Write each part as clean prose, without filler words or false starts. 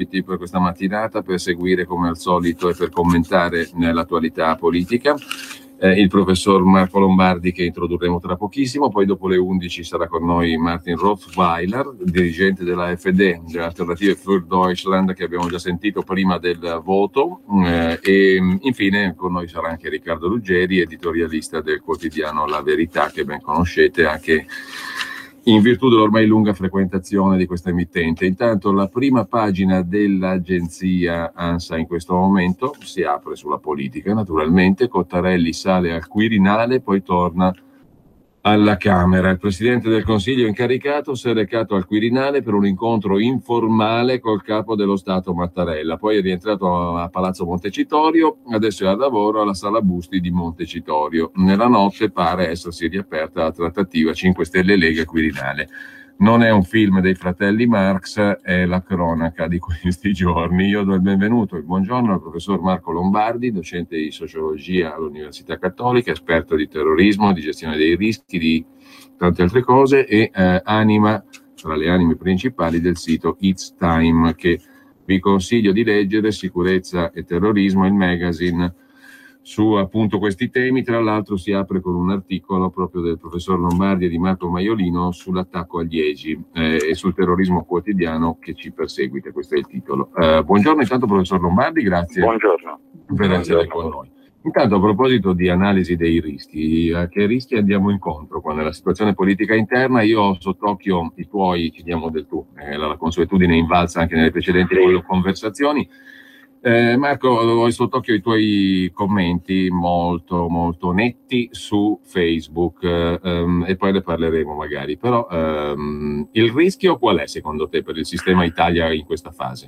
ospiti per questa mattinata, per seguire come al solito e per commentare l'attualità politica. Il professor Marco Lombardi, che introdurremo tra pochissimo, poi dopo le 11 sarà con noi Martin Rothweiler, dirigente della AfD, delle Alternative für Deutschland, che abbiamo già sentito prima del voto, e infine con noi sarà anche Riccardo Ruggeri, editorialista del quotidiano La Verità, che ben conoscete anche in virtù dell'ormai lunga frequentazione di questa emittente. Intanto la prima pagina dell'agenzia ANSA in questo momento si apre sulla politica, naturalmente. Cottarelli sale al Quirinale, poi torna alla Camera. Il Presidente del Consiglio incaricato si è recato al Quirinale per un incontro informale col capo dello Stato Mattarella, poi è rientrato a Palazzo Montecitorio, adesso è al lavoro alla Sala Busti di Montecitorio. Nella notte pare essersi riaperta la trattativa 5 Stelle Lega Quirinale. Non è un film dei fratelli Marx, è la cronaca di questi giorni. Io do il benvenuto e il buongiorno al professor Marco Lombardi, docente di sociologia all'Università Cattolica, esperto di terrorismo, di gestione dei rischi, di tante altre cose, e anima, tra le anime principali del sito It's Time, che vi consiglio di leggere, Sicurezza e terrorismo, il magazine su appunto questi temi. Tra l'altro si apre con un articolo proprio del professor Lombardi e di Marco Maiolino sull'attacco agli EGI e sul terrorismo quotidiano che ci perseguita. Questo è il titolo. Buongiorno intanto professor Lombardi, grazie. Buongiorno. Per essere con noi. Intanto, a proposito di analisi dei rischi, a che rischi andiamo incontro qua nella situazione politica interna? Io ho sott'occhio i tuoi, ci diamo del tu, la consuetudine invalsa anche nelle precedenti conversazioni. Marco, ho sott'occhio i tuoi commenti molto molto netti su Facebook, e poi ne parleremo magari, però il rischio qual è secondo te per il sistema Italia in questa fase?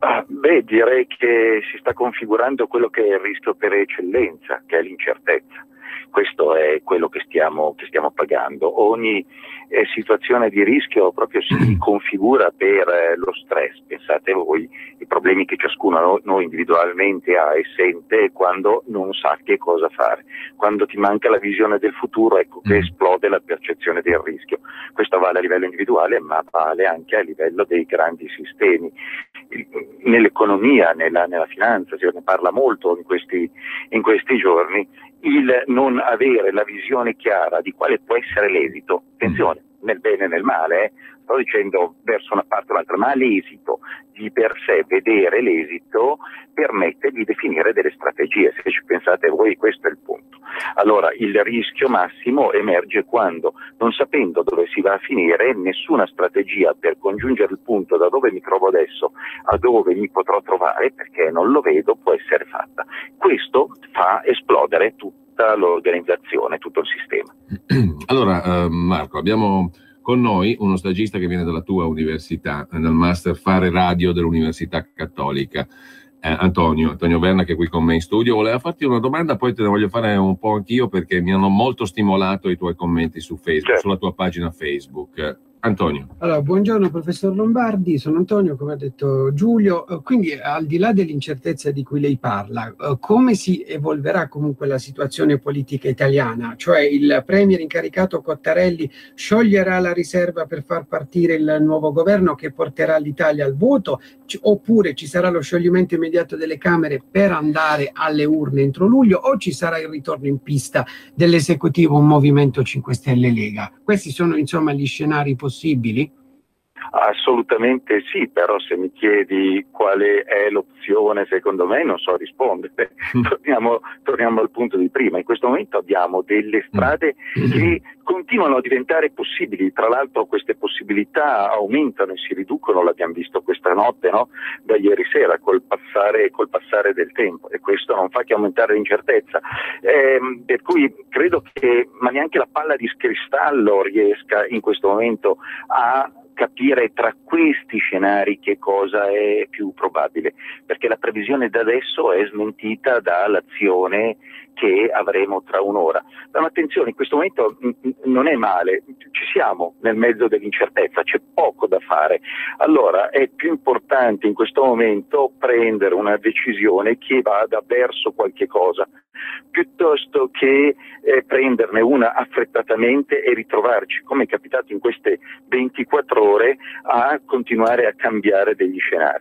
Direi che si sta configurando quello che è il rischio per eccellenza, che è l'incertezza. Questo è quello che stiamo pagando. Ogni situazione di rischio proprio si configura per lo stress. Pensate voi i problemi che ciascuno noi individualmente ha e sente quando non sa che cosa fare. Quando ti manca la visione del futuro, ecco che esplode la percezione del rischio. Questo vale a livello individuale, ma vale anche a livello dei grandi sistemi. Nell'economia, nella finanza, si ne parla molto in questi giorni. Il non avere la visione chiara di quale può essere l'esito, attenzione, nel bene e nel male, sto dicendo verso una parte o l'altra, ma l'esito di per sé, vedere l'esito, permette di definire delle strategie. Se ci pensate voi, questo è il punto. Allora, il rischio massimo emerge quando, non sapendo dove si va a finire, nessuna strategia per congiungere il punto da dove mi trovo adesso a dove mi potrò trovare, perché non lo vedo, può essere fatta. Questo fa esplodere tutta l'organizzazione, tutto il sistema. Allora, Marco, abbiamo con noi uno stagista che viene dalla tua università, nel master Fare Radio dell'Università Cattolica, Antonio Verna, che è qui con me in studio. Voleva farti una domanda, poi te ne voglio fare un po' anch'io, perché mi hanno molto stimolato i tuoi commenti su Facebook, certo, sulla tua pagina Facebook. Antonio. Allora, buongiorno professor Lombardi, sono Antonio, come ha detto Giulio. Quindi, al di là dell'incertezza di cui lei parla, come si evolverà comunque la situazione politica italiana? Cioè, il premier incaricato Cottarelli scioglierà la riserva per far partire il nuovo governo che porterà l'Italia al voto, oppure ci sarà lo scioglimento immediato delle Camere per andare alle urne entro luglio, o ci sarà il ritorno in pista dell'esecutivo, un Movimento 5 Stelle Lega? Questi sono insomma gli scenari possibili? Assolutamente sì, però se mi chiedi quale è l'opzione, secondo me non so rispondere. Torniamo al punto di prima. In questo momento abbiamo delle strade che continuano a diventare possibili. Tra l'altro queste possibilità aumentano e si riducono, l'abbiamo visto questa notte, no? Da ieri sera, col passare del tempo, e questo non fa che aumentare l'incertezza. Per cui credo che ma neanche la palla di cristallo riesca in questo momento a capire tra questi scenari che cosa è più probabile, perché la previsione da adesso è smentita dall'azione che avremo tra un'ora. Ma attenzione, in questo momento non è male, ci siamo nel mezzo dell'incertezza, c'è poco da fare. Allora è più importante in questo momento prendere una decisione che vada verso qualche cosa, piuttosto che prenderne una affrettatamente e ritrovarci, come è capitato in queste 24 ore, a continuare a cambiare degli scenari.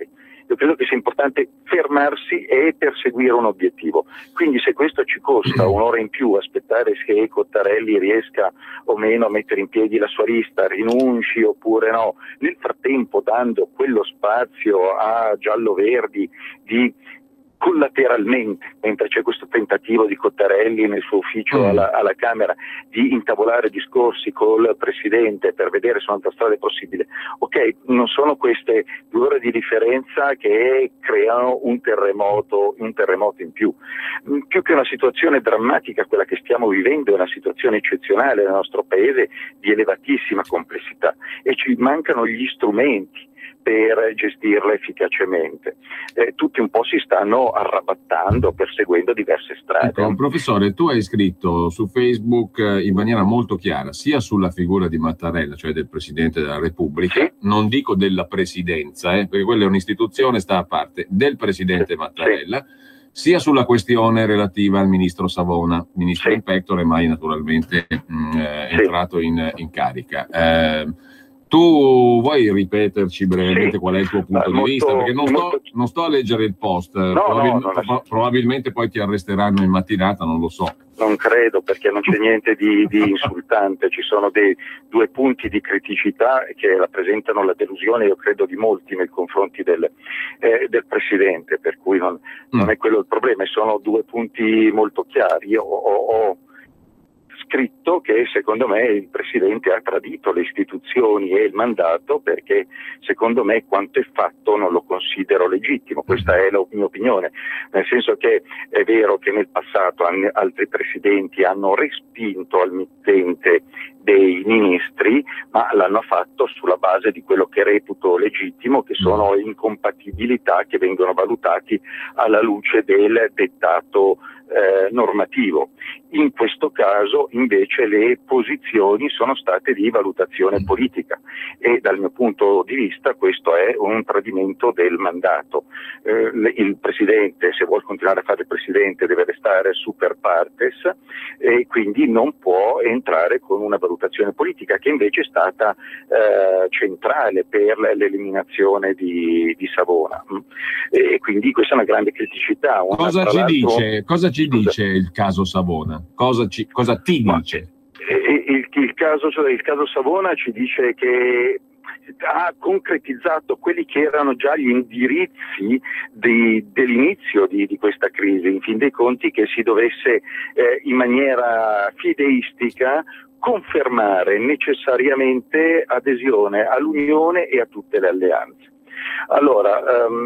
Io credo che sia importante fermarsi e perseguire un obiettivo. Quindi se questo ci costa un'ora in più, aspettare se Cottarelli riesca o meno a mettere in piedi la sua lista, rinunci oppure no, nel frattempo dando quello spazio a giallo-verdi di collateralmente, mentre c'è questo tentativo di Cottarelli nel suo ufficio alla Camera di intavolare discorsi col Presidente per vedere se un'altra strada è possibile. Ok, non sono queste 2 ore di differenza che creano un terremoto in più. Più che una situazione drammatica, quella che stiamo vivendo è una situazione eccezionale nel nostro Paese di elevatissima complessità e ci mancano gli strumenti per gestirla efficacemente. Tutti un po' si stanno arrabattando perseguendo diverse strade. Ecco, professore, tu hai scritto su Facebook in maniera molto chiara sia sulla figura di Mattarella, cioè del Presidente della Repubblica, sì, non dico della Presidenza, perché quella è un'istituzione, sta a parte, del Presidente Mattarella, sì, sia sulla questione relativa al ministro Savona, ministro in pectore, mai naturalmente entrato in carica. Tu vuoi ripeterci brevemente qual è il tuo punto di vista? Perché non sto a leggere il post, probabilmente poi ti arresteranno in mattinata, non lo so. Non credo, perché non c'è niente di insultante, ci sono dei 2 punti di criticità che rappresentano la delusione, io credo, di molti nei confronti del Presidente, per cui non è quello il problema, sono 2 punti molto chiari. Io ho scritto che secondo me il Presidente ha tradito le istituzioni e il mandato, perché secondo me quanto è fatto non lo considero legittimo. Questa è la mia opinione, nel senso che è vero che nel passato altri Presidenti hanno respinto al mittente dei ministri, ma l'hanno fatto sulla base di quello che reputo legittimo, che sono incompatibilità che vengono valutati alla luce del dettato normativo. In questo caso invece le posizioni sono state di valutazione politica e dal mio punto di vista questo è un tradimento del mandato. Il Presidente, se vuol continuare a fare il Presidente, deve restare super partes e quindi non può entrare con una valutazione politica, che invece è stata centrale per l'eliminazione di Savona. E quindi questa è una grande criticità. Cosa ci dice il caso Savona? Cosa ti dice? Il caso Savona ci dice che ha concretizzato quelli che erano già gli indirizzi dell'inizio di questa crisi, in fin dei conti che si dovesse in maniera fideistica confermare necessariamente adesione all'Unione e a tutte le alleanze. Allora,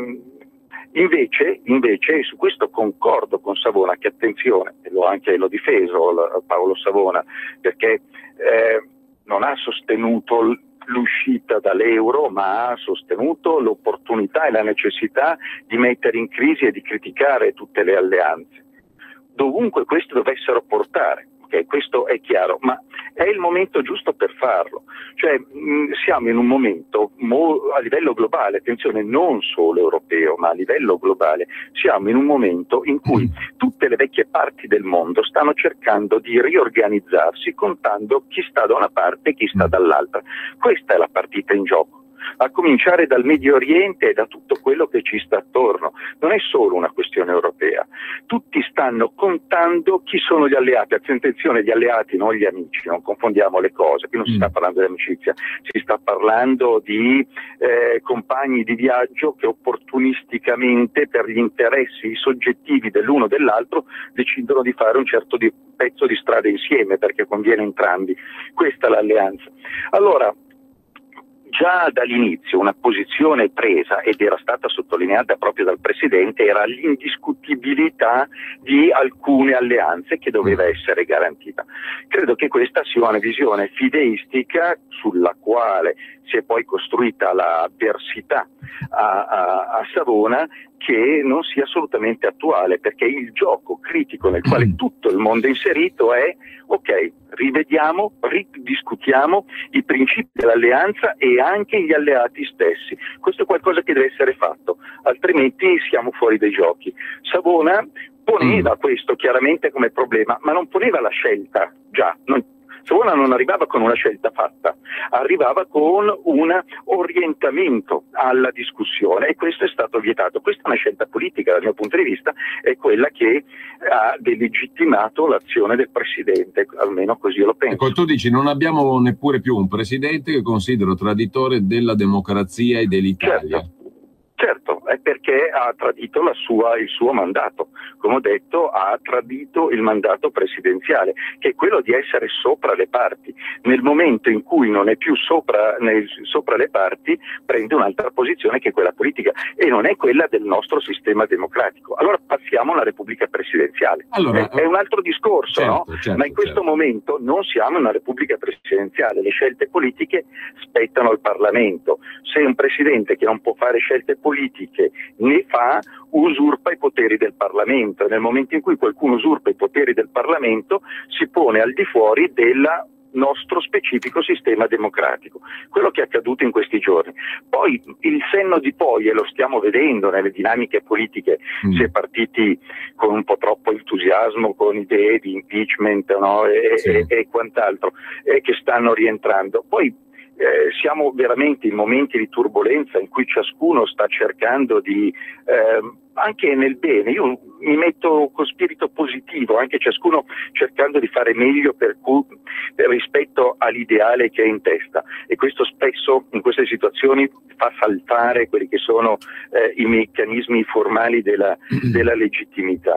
Invece, e su questo concordo con Savona, che attenzione, l'ho difeso Paolo Savona, perché non ha sostenuto l'uscita dall'euro, ma ha sostenuto l'opportunità e la necessità di mettere in crisi e di criticare tutte le alleanze, dovunque queste dovessero portare. Questo è chiaro, ma è il momento giusto per farlo. Cioè, siamo in un momento a livello globale, attenzione, non solo europeo, ma a livello globale, siamo in un momento in cui tutte le vecchie parti del mondo stanno cercando di riorganizzarsi contando chi sta da una parte e chi sta dall'altra. Questa è la partita in gioco, a cominciare dal Medio Oriente e da tutto quello che ci sta attorno. Non è solo una questione europea, tutti stanno contando chi sono gli alleati. Attenzione, gli alleati, non gli amici, non confondiamo le cose, qui non si sta parlando di amicizia, si sta parlando di compagni di viaggio che opportunisticamente, per gli interessi soggettivi dell'uno o dell'altro, decidono di fare un certo pezzo di strada insieme perché conviene a entrambi. Questa è l'alleanza. Allora, già dall'inizio una posizione presa, ed era stata sottolineata proprio dal Presidente, era l'indiscutibilità di alcune alleanze che doveva essere garantita. Credo che questa sia una visione fideistica sulla quale si è poi costruita l'avversità a Savona, che non sia assolutamente attuale, perché il gioco critico nel quale tutto il mondo è inserito è: ok, rivediamo, ridiscutiamo i principi dell'alleanza e anche gli alleati stessi. Questo è qualcosa che deve essere fatto, altrimenti siamo fuori dai giochi. Savona poneva questo chiaramente come problema, ma non poneva la scelta già, Savona non arrivava con una scelta fatta, arrivava con un orientamento alla discussione, e questo è stato vietato. Questa è una scelta politica, dal mio punto di vista, è quella che ha delegittimato l'azione del Presidente, almeno così io lo penso. Ecco, tu dici non abbiamo neppure più un Presidente che considero traditore della democrazia e dell'Italia. Certo, è perché ha tradito il suo mandato. Come ho detto, ha tradito il mandato presidenziale, che è quello di essere sopra le parti. Nel momento in cui non è più sopra le parti, prende un'altra posizione, che è quella politica, e non è quella del nostro sistema democratico. Allora passiamo alla Repubblica presidenziale. Allora, è un altro discorso, certo, no? Certo, ma in questo momento non siamo in una Repubblica presidenziale. Le scelte politiche spettano al Parlamento. Se un Presidente che non può fare scelte politiche ne fa, usurpa i poteri del Parlamento, e nel momento in cui qualcuno usurpa i poteri del Parlamento si pone al di fuori del nostro specifico sistema democratico. Quello che è accaduto in questi giorni. Poi il senno di poi, e lo stiamo vedendo nelle dinamiche politiche, si è partiti con un po' troppo entusiasmo, con idee di impeachment, no? e quant'altro, che stanno rientrando. Poi siamo veramente in momenti di turbolenza in cui ciascuno sta cercando di, anche nel bene, io mi metto con spirito positivo, anche ciascuno cercando di fare meglio rispetto all'ideale che è in testa, e questo spesso in queste situazioni fa saltare quelli che sono i meccanismi formali della legittimità,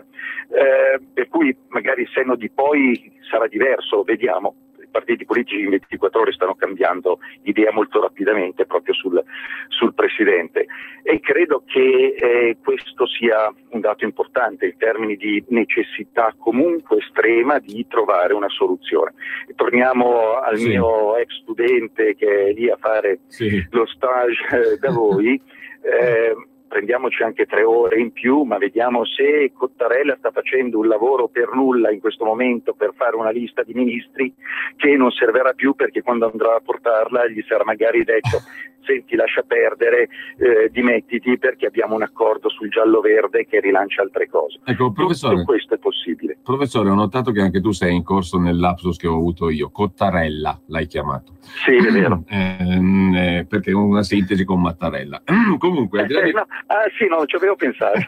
per cui magari il senno di poi sarà diverso, vediamo. I partiti politici in 24 ore stanno cambiando idea molto rapidamente proprio sul Presidente, e credo che questo sia un dato importante in termini di necessità comunque estrema di trovare una soluzione. E torniamo al mio ex studente che è lì a fare lo stage da voi. Prendiamoci anche 3 ore in più, ma vediamo se Cottarella sta facendo un lavoro per nulla in questo momento per fare una lista di ministri che non servirà più, perché quando andrà a portarla gli sarà magari detto: senti, lascia perdere, dimettiti, perché abbiamo un accordo sul giallo-verde che rilancia altre cose. Ecco, professore, tutto questo è possibile. Professore, ho notato che anche tu sei in corso nel lapsus che ho avuto io. Cottarella l'hai chiamato. Sì, è vero. Perché è una sintesi con Mattarella. Comunque, al di là di... non ci avevo pensato.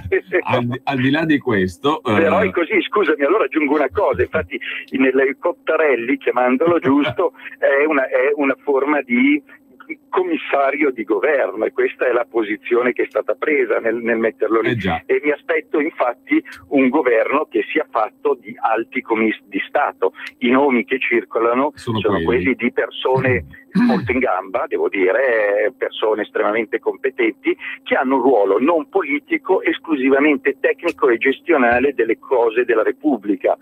al di là di questo... Però è così, scusami, allora aggiungo una cosa. Infatti, nel Cottarelli, chiamandolo giusto, è una forma di commissario di governo, e questa è la posizione che è stata presa nel metterlo lì. E mi aspetto infatti un governo che sia fatto di alti commissari di Stato. I nomi che circolano sono quelli di persone molto in gamba, devo dire, persone estremamente competenti, che hanno un ruolo non politico, esclusivamente tecnico e gestionale delle cose della Repubblica.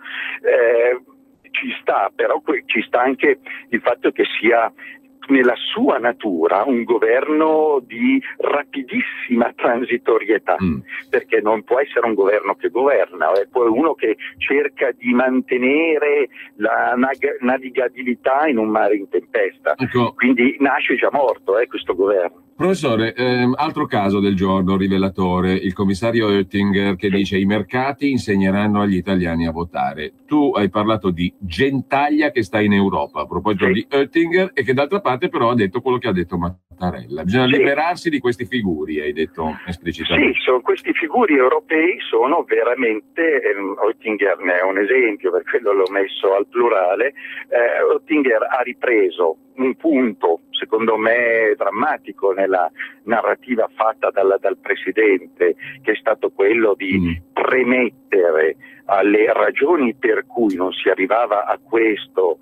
Ci sta, però ci sta anche il fatto che sia nella sua natura un governo di rapidissima transitorietà, perché non può essere un governo che governa, è poi uno che cerca di mantenere la navigabilità in un mare in tempesta. Ecco. Quindi nasce già morto questo governo. Professore, altro caso del giorno rivelatore, il commissario Oettinger che dice: i mercati insegneranno agli italiani a votare. Tu hai parlato di gentaglia che sta in Europa a proposito di Oettinger, e che d'altra parte però ha detto quello che ha detto Mattarella. Bisogna liberarsi di questi figuri, hai detto esplicitamente. Sì, questi figuri europei sono veramente, Oettinger ne è un esempio, per quello l'ho messo al plurale. Oettinger ha ripreso un punto, secondo me, drammatico nella narrativa fatta dal Presidente, che è stato quello di premettere alle ragioni per cui non si arrivava a questo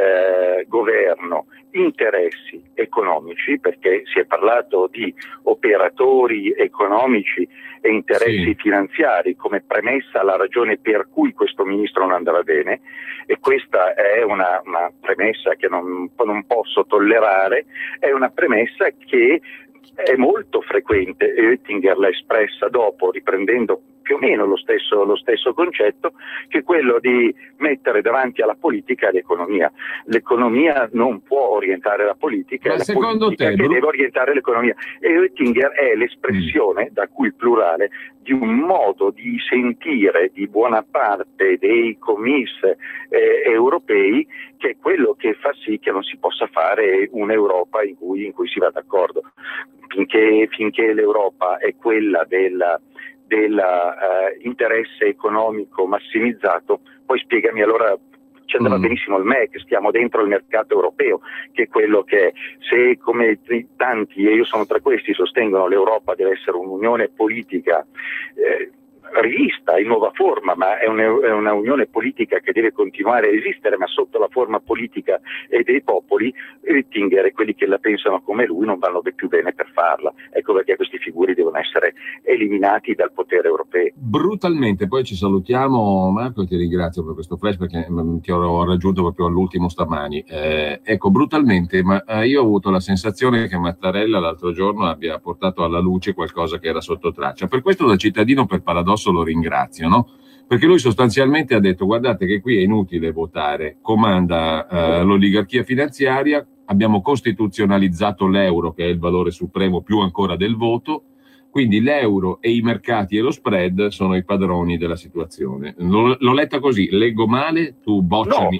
governo interessi economici, perché si è parlato di operatori economici e interessi finanziari come premessa alla ragione per cui questo ministro non andava bene, e questa è una premessa che non posso tollerare, è una premessa che è molto frequente, e Oettinger l'ha espressa dopo, riprendendo più o meno lo stesso concetto, che è quello di mettere davanti alla politica l'economia. L'economia non può orientare la politica, ma è la secondo politica te, che deve orientare l'economia. E Oettinger è l'espressione, da cui il plurale, di un modo di sentire di buona parte dei commissari europei, che è quello che fa sì che non si possa fare un'Europa in cui si va d'accordo. Finché l'Europa è quella dell'interesse economico massimizzato, poi spiegami allora. Ci andava benissimo il MEC, stiamo dentro il mercato europeo, che è quello che è. Se come tanti, e io sono tra questi, sostengono l'Europa deve essere un'unione politica rivista in nuova forma, ma è una unione politica che deve continuare a esistere, ma sotto la forma politica e dei popoli, Oettinger e quelli che la pensano come lui non vanno più bene per farla. Ecco perché questi figuri devono essere eliminati dal potere europeo. Brutalmente, poi ci salutiamo, Marco, e ti ringrazio per questo flash perché ti ho raggiunto proprio all'ultimo stamani. Ecco, brutalmente, ma io ho avuto la sensazione che Mattarella l'altro giorno abbia portato alla luce qualcosa che era sotto traccia. Per questo da cittadino, per paradosso, lo ringrazio, no? Perché lui sostanzialmente ha detto: guardate che qui è inutile votare, comanda l'oligarchia finanziaria, abbiamo costituzionalizzato l'euro, che è il valore supremo più ancora del voto, quindi l'euro e i mercati e lo spread sono i padroni della situazione. L'ho letta così, leggo male, tu bocciami.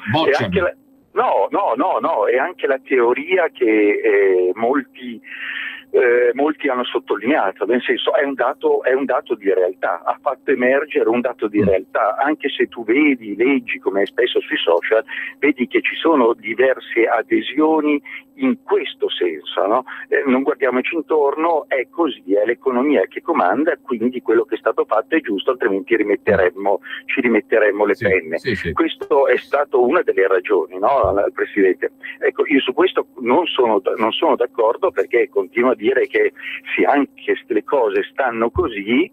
No, è anche la teoria che molti hanno sottolineato, nel senso è un dato di realtà, ha fatto emergere un dato di realtà, anche se tu leggi come è spesso sui social, vedi che ci sono diverse adesioni in questo senso, no? Non guardiamoci intorno, è così, è l'economia che comanda, quindi quello che è stato fatto è giusto, altrimenti ci rimetteremmo le penne. Sì. Questo è stato una delle ragioni, no, al Presidente. Ecco, io su questo non sono d'accordo, perché continuo a dire che se anche le cose stanno così,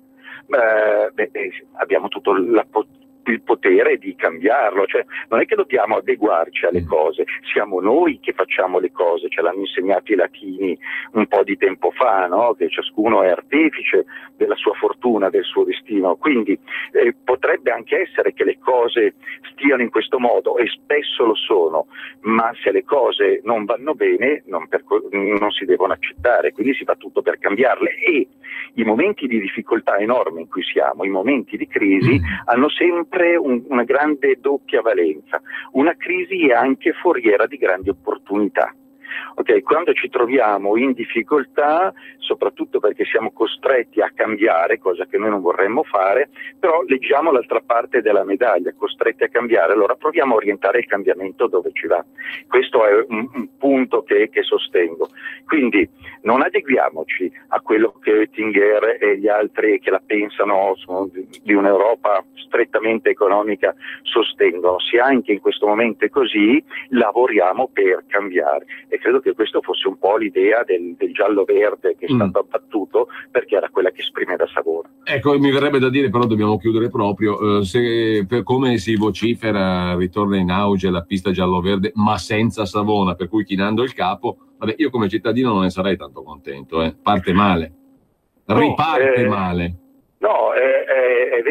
abbiamo tutto il potere di cambiarlo, cioè non è che dobbiamo adeguarci alle cose, siamo noi che facciamo le cose, ce l'hanno insegnato i latini un po' di tempo fa, no? Che ciascuno è artefice della sua fortuna, del suo destino, quindi potrebbe anche essere che le cose stiano in questo modo, e spesso lo sono, ma se le cose non vanno bene non si devono accettare, quindi si fa tutto per cambiarle, e i momenti di difficoltà enorme in cui siamo, i momenti di crisi hanno sempre una grande doppia valenza. Una crisi è anche foriera di grandi opportunità. Okay, quando ci troviamo in difficoltà, soprattutto perché siamo costretti a cambiare, cosa che noi non vorremmo fare, però leggiamo l'altra parte della medaglia, costretti a cambiare, allora proviamo a orientare il cambiamento dove ci va. Questo è un punto che sostengo. Quindi non adeguiamoci a quello che Oettinger e gli altri che la pensano di un'Europa strettamente economica sostengono. Se anche in questo momento è così, lavoriamo per cambiare. E credo che questo fosse un po' l'idea del giallo-verde che è stato abbattuto, perché era quella che esprime da Savona. Ecco, mi verrebbe da dire, però dobbiamo chiudere proprio, come si vocifera ritorna in auge la pista giallo-verde, ma senza Savona, per cui chinando il capo, vabbè, io come cittadino non ne sarei tanto contento, parte male, riparte male. No, è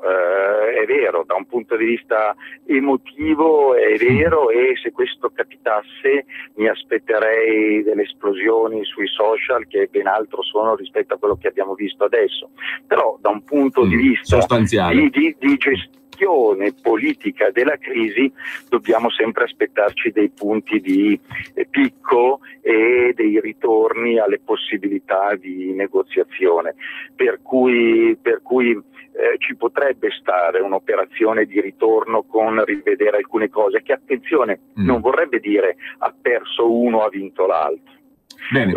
vero, da un punto di vista emotivo è vero, e se questo capitasse mi aspetterei delle esplosioni sui social che ben altro sono rispetto a quello che abbiamo visto adesso. Però da un punto di vista sostanziale di gestione politica della crisi dobbiamo sempre aspettarci dei punti di picco e dei ritorni alle possibilità di negoziazione, per cui ci potrebbe stare un'operazione di ritorno con rivedere alcune cose che, attenzione, non vorrebbe dire ha perso uno, ha vinto l'altro. Bene.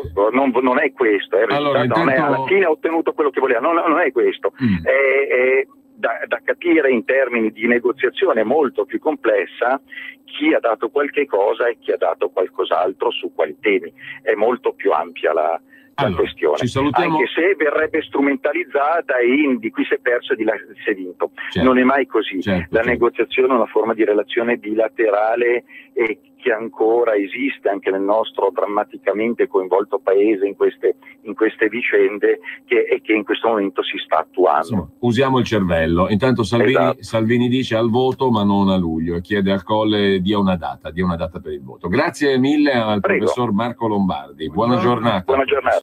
Non è questo, allora, non è, alla fine ha ottenuto quello che voleva, non è questo, è da capire in termini di negoziazione molto più complessa chi ha dato qualche cosa e chi ha dato qualcos'altro su quali temi. È molto più ampia la questione, ci salutiamo. Anche se verrebbe strumentalizzata e di qui si è perso e di là si è vinto. Certo. Non è mai così. Certo, La negoziazione è una forma di relazione bilaterale e che ancora esiste anche nel nostro drammaticamente coinvolto paese in queste vicende e che in questo momento si sta attuando. Insomma, usiamo il cervello. Intanto Salvini dice al voto ma non a luglio e chiede al Colle dia una data per il voto. Grazie mille al professor Marco Lombardi. Buona giornata. Buona giornata.